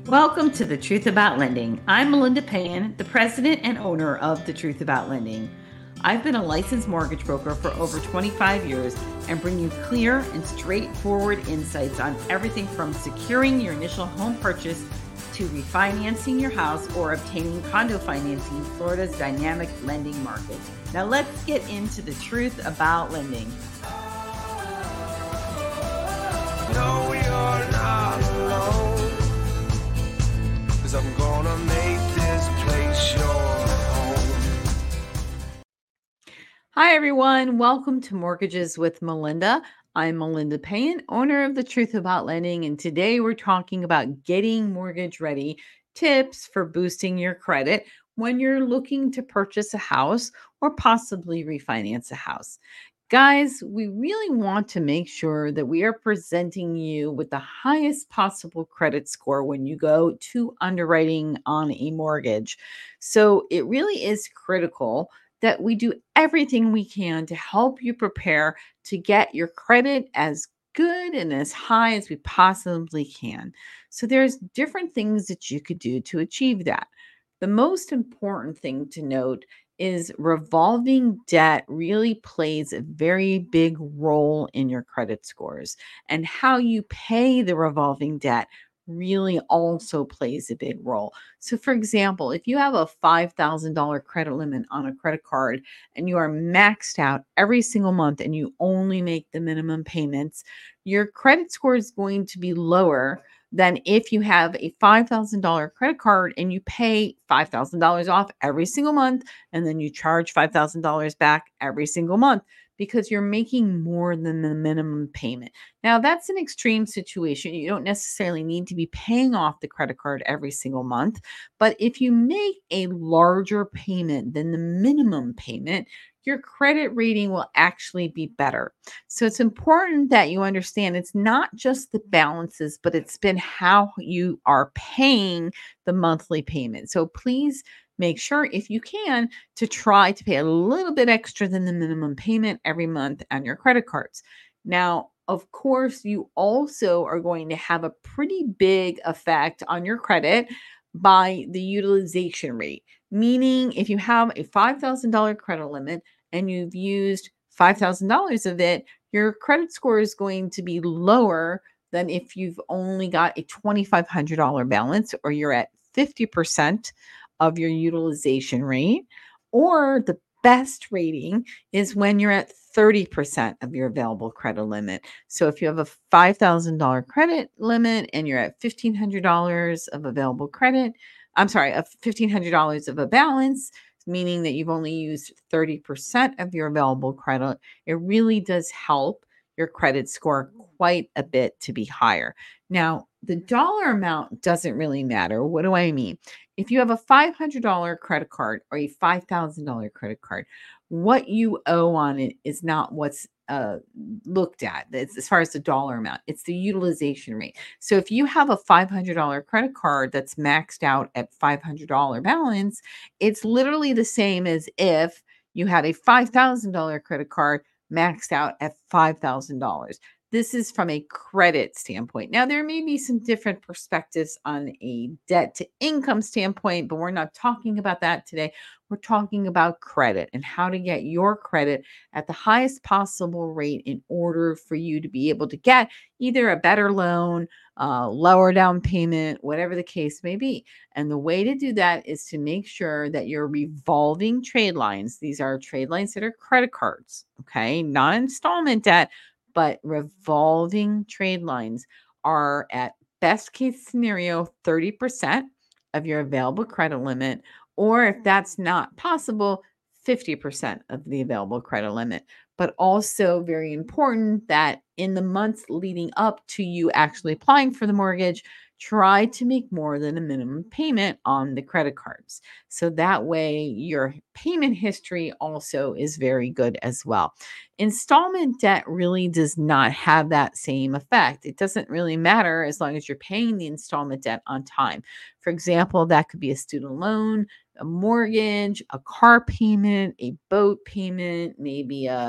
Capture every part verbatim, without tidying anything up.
Welcome to The Truth About Lending. I'm Melinda Payan, the president and owner of The Truth About Lending. I've been a licensed mortgage broker for over twenty-five years and bring you clear and straightforward insights on everything from securing your initial home purchase to refinancing your house or obtaining condo financing in Florida's dynamic lending market. Now let's get into the truth about lending. No, you're not alone, 'cause I'm gonna make this place your home. Hi, everyone. Welcome to Mortgages with Melinda. I'm Melinda Payan, owner of The Truth About Lending, and today we're talking about getting mortgage ready, tips for boosting your credit when you're looking to purchase a house or possibly refinance a house. Guys, we really want to make sure that we are presenting you with the highest possible credit score when you go to underwriting on a mortgage. So it really is critical that we do everything we can to help you prepare to get your credit as good and as high as we possibly can. So there's different things that you could do to achieve that. The most important thing to note is revolving debt really plays a very big role in your credit scores, and how you pay the revolving debt really also plays a big role. So for example, if you have a five thousand dollars credit limit on a credit card and you are maxed out every single month and you only make the minimum payments, your credit score is going to be lower than if you have a five thousand dollars credit card and you pay five thousand dollars off every single month and then you charge five thousand dollars back every single month because you're making more than the minimum payment. Now, that's an extreme situation. You don't necessarily need to be paying off the credit card every single month, but if you make a larger payment than the minimum payment, your credit rating will actually be better. So it's important that you understand it's not just the balances, but it's been how you are paying the monthly payment. So please make sure, if you can, to try to pay a little bit extra than the minimum payment every month on your credit cards. Now, of course, you also are going to have a pretty big effect on your credit by the utilization rate. Meaning, if you have a five thousand dollars credit limit and you've used five thousand dollars of it, your credit score is going to be lower than if you've only got a twenty-five hundred dollars balance or you're at fifty percent of your utilization rate. Or the best rating is when you're at thirty percent of your available credit limit. So if you have a five thousand dollars credit limit and you're at fifteen hundred dollars of available credit, I'm sorry, of fifteen hundred dollars of a balance, meaning that you've only used thirty percent of your available credit, it really does help your credit score quite a bit to be higher. Now, the dollar amount doesn't really matter. What do I mean? If you have a five hundred dollars credit card or a five thousand dollars credit card, what you owe on it is not what's uh, looked at. It's, as far as the dollar amount, it's the utilization rate. So if you have a five hundred dollars credit card that's maxed out at five hundred dollars balance, it's literally the same as if you had a five thousand dollars credit card maxed out at five thousand dollars. This is from a credit standpoint. Now, there may be some different perspectives on a debt to income standpoint, but we're not talking about that today. We're talking about credit and how to get your credit at the highest possible rate in order for you to be able to get either a better loan, uh, lower down payment, whatever the case may be. And the way to do that is to make sure that your revolving trade lines, these are trade lines that are credit cards, okay, not installment debt, but revolving trade lines are at best case scenario thirty percent of your available credit limit, or if that's not possible, fifty percent of the available credit limit. But also very important that in the months leading up to you actually applying for the mortgage, try to make more than a minimum payment on the credit cards. So that way your payment history also is very good as well. Installment debt really does not have that same effect. It doesn't really matter as long as you're paying the installment debt on time. For example, that could be a student loan, a mortgage, a car payment, a boat payment, maybe a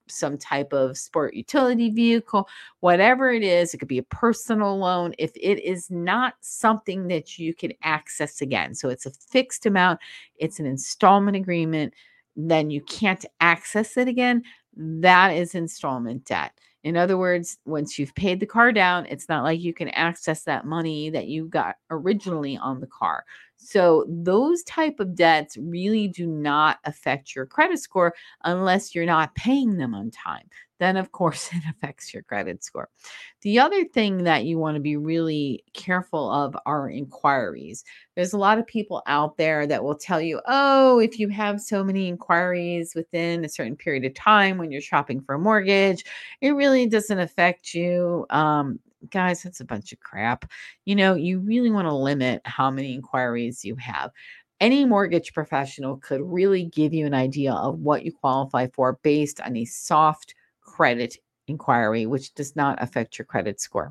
some type of sport utility vehicle, whatever it is. It could be a personal loan. If it is not something that you can access again, so it's a fixed amount, it's an installment agreement, then you can't access it again. That is installment debt. In other words, once you've paid the car down, it's not like you can access that money that you got originally on the car. So those type of debts really do not affect your credit score unless you're not paying them on time. Then of course it affects your credit score. The other thing that you want to be really careful of are inquiries. There's a lot of people out there that will tell you, oh, if you have so many inquiries within a certain period of time when you're shopping for a mortgage, it really doesn't affect you. Um, guys, that's a bunch of crap. You know, you really want to limit how many inquiries you have. Any mortgage professional could really give you an idea of what you qualify for based on a soft credit inquiry, which does not affect your credit score.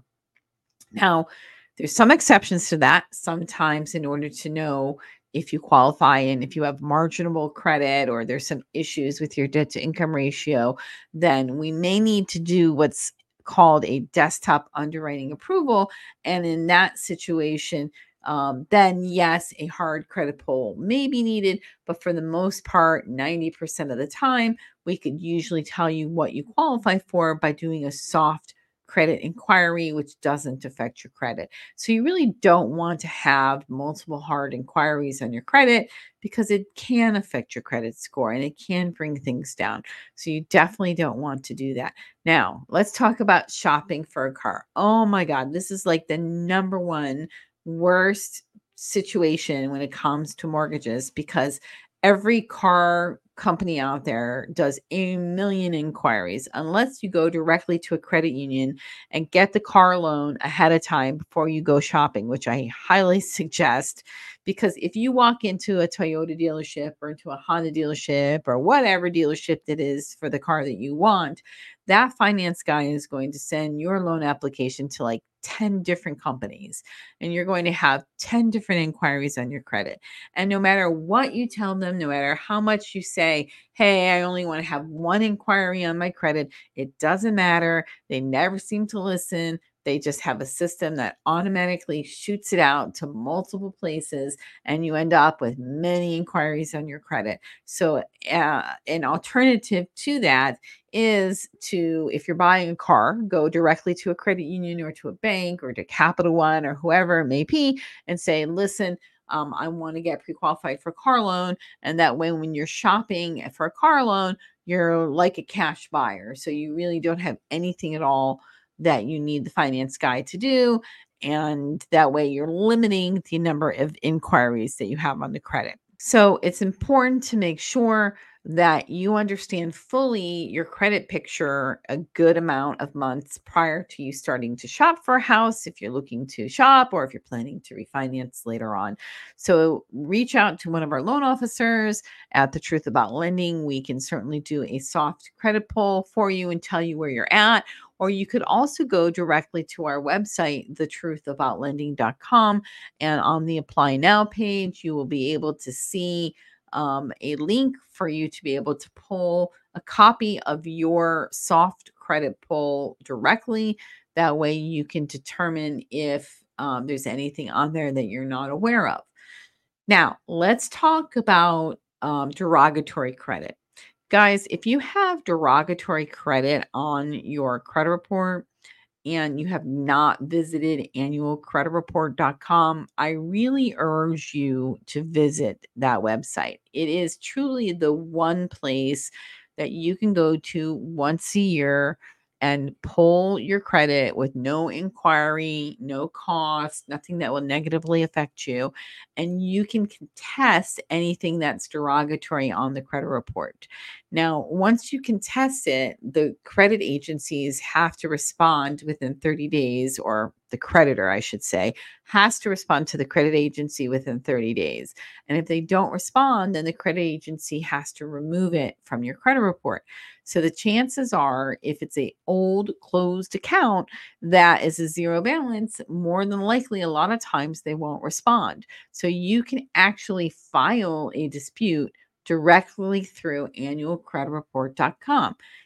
Now, there's some exceptions to that. Sometimes, in order to know if you qualify and if you have marginable credit or there's some issues with your debt to income ratio, then we may need to do what's called a desktop underwriting approval. And in that situation, um, then yes, a hard credit pull may be needed. But for the most part, ninety percent of the time, we could usually tell you what you qualify for by doing a soft credit inquiry, which doesn't affect your credit. So you really don't want to have multiple hard inquiries on your credit because it can affect your credit score and it can bring things down. So you definitely don't want to do that. Now, let's talk about shopping for a car. Oh my God, this is like the number one worst situation when it comes to mortgages because every car company out there does a million inquiries unless you go directly to a credit union and get the car loan ahead of time before you go shopping, which I highly suggest. Because if you walk into a Toyota dealership or into a Honda dealership or whatever dealership it is for the car that you want, that finance guy is going to send your loan application to like ten different companies, and you're going to have ten different inquiries on your credit. And no matter what you tell them, no matter how much you say, hey, I only want to have one inquiry on my credit, it doesn't matter. They never seem to listen. They just have a system that automatically shoots it out to multiple places, and you end up with many inquiries on your credit. So, uh, an alternative to that is to, if you're buying a car, go directly to a credit union or to a bank or to Capital One or whoever it may be and say, listen, um, I want to get pre-qualified for a car loan. And that way, when you're shopping for a car loan, you're like a cash buyer. So you really don't have anything at all that you need the finance guy to do. And that way, you're limiting the number of inquiries that you have on the credit. So it's important to make sure that you understand fully your credit picture a good amount of months prior to you starting to shop for a house if you're looking to shop or if you're planning to refinance later on. So reach out to one of our loan officers at The Truth About Lending. We can certainly do a soft credit pull for you and tell you where you're at. Or you could also go directly to our website, the truth about lending dot com. And on the Apply Now page, you will be able to see um, a link for you to be able to pull a copy of your soft credit pull directly. That way you can determine if um, there's anything on there that you're not aware of. Now, let's talk about um, derogatory credit. Guys, if you have derogatory credit on your credit report, and you have not visited annual credit report dot com, I really urge you to visit that website. It is truly the one place that you can go to once a year and pull your credit with no inquiry, no cost, nothing that will negatively affect you. And you can contest anything that's derogatory on the credit report. Now, once you contest it, the credit agencies have to respond within thirty days, or the creditor, I should say, has to respond to the credit agency within thirty days. And if they don't respond, then the credit agency has to remove it from your credit report. So the chances are, if it's a old closed account that is a zero balance, more than likely, a lot of times they won't respond. So you can actually file a dispute directly through annual credit report dot com.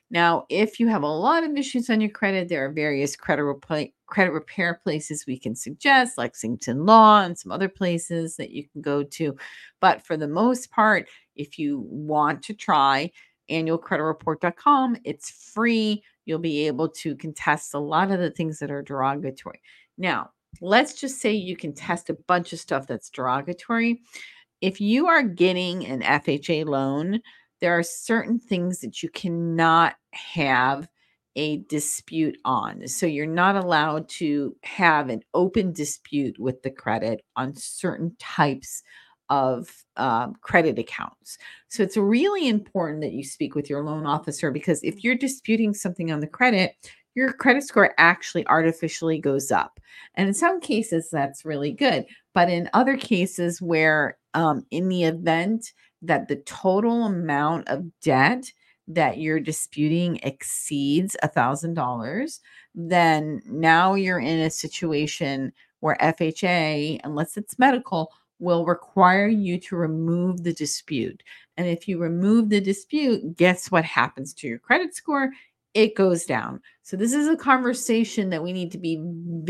Now, if you have a lot of issues on your credit, there are various credit repla- credit repair places we can suggest, Lexington Law and some other places that you can go to. But for the most part, if you want to try annual credit report dot com, it's free. You'll be able to contest a lot of the things that are derogatory. Now, let's just say you can test a bunch of stuff that's derogatory. If you are getting an F H A loan, there are certain things that you cannot have a dispute on. So you're not allowed to have an open dispute with the credit on certain types of um, credit accounts. So it's really important that you speak with your loan officer, because if you're disputing something on the credit, your credit score actually artificially goes up. And in some cases, that's really good. But in other cases where, um, in the event that the total amount of debt that you're disputing exceeds a thousand dollars, then now you're in a situation where F H A, unless it's medical, will require you to remove the dispute. And if you remove the dispute, guess what happens to your credit score? It goes down. So this is a conversation that we need to be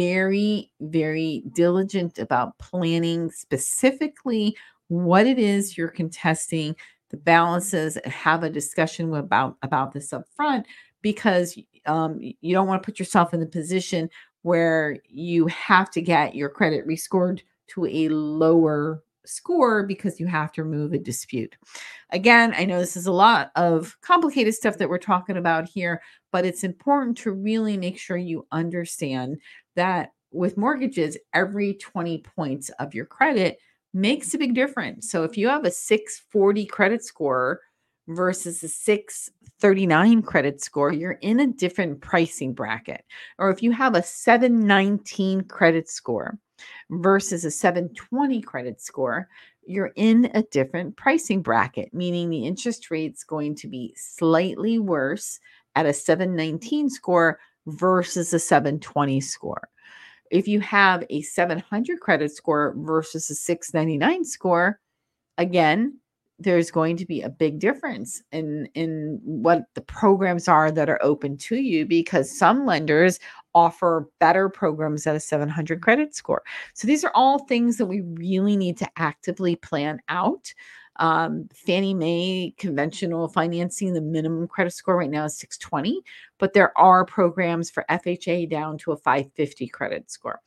very, very diligent about planning specifically what it is you're contesting, the balances, and have a discussion about about this up front, because um, you don't want to put yourself in the position where you have to get your credit rescored to a lower score because you have to remove a dispute. Again, I know this is a lot of complicated stuff that we're talking about here, but it's important to really make sure you understand that with mortgages, every twenty points of your credit makes a big difference. So if you have a six forty credit score versus a six thirty-nine credit score, you're in a different pricing bracket. Or if you have a seven nineteen credit score versus a seven twenty credit score, you're in a different pricing bracket, meaning the interest rate's going to be slightly worse at a seven nineteen score versus a seven twenty score. If you have a seven hundred credit score versus a six ninety-nine score, again, there's going to be a big difference in in what the programs are that are open to you, because some lenders offer better programs at a seven hundred credit score. So these are all things that we really need to actively plan out. Um, Fannie Mae conventional financing, the minimum credit score right now is six twenty, but there are programs for F H A down to a five fifty credit score.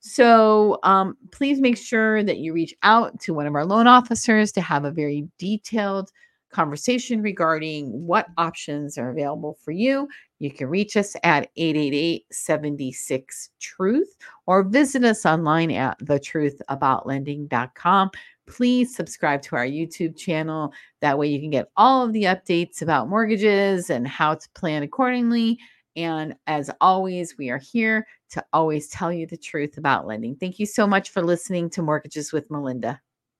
So um, please make sure that you reach out to one of our loan officers to have a very detailed conversation regarding what options are available for you. You can reach us at eight eight eight, seven six, truth or visit us online at the truth about lending dot com. Please subscribe to our YouTube channel. That way you can get all of the updates about mortgages and how to plan accordingly. And as always, we are here to always tell you the truth about lending. Thank you so much for listening to Mortgages with Melinda.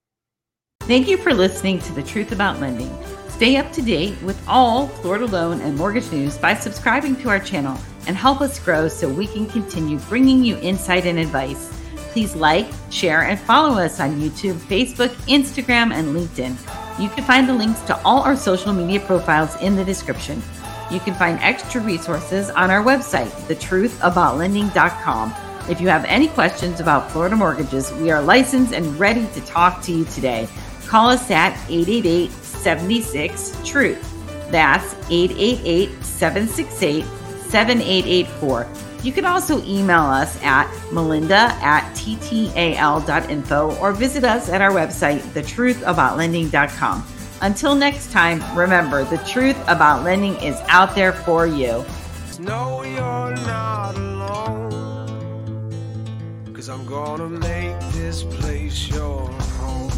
Thank you for listening to The Truth About Lending. Stay up to date with all Florida loan and mortgage news by subscribing to our channel and help us grow so we can continue bringing you insight and advice. Please like, share, and follow us on YouTube, Facebook, Instagram, and LinkedIn. You can find the links to all our social media profiles in the description. You can find extra resources on our website, the truth about lending dot com. If you have any questions about Florida mortgages, we are licensed and ready to talk to you today. Call us at eight eight eight, seven six, truth. That's eight eight eight, seven six eight, seven eight eight four. You can also email us at melinda at t t a l dot info or visit us at our website, the truth about lending dot com. Until next time, remember, the truth about lending is out there for you. No, you're not alone, 'cause I'm gonna make this place your home.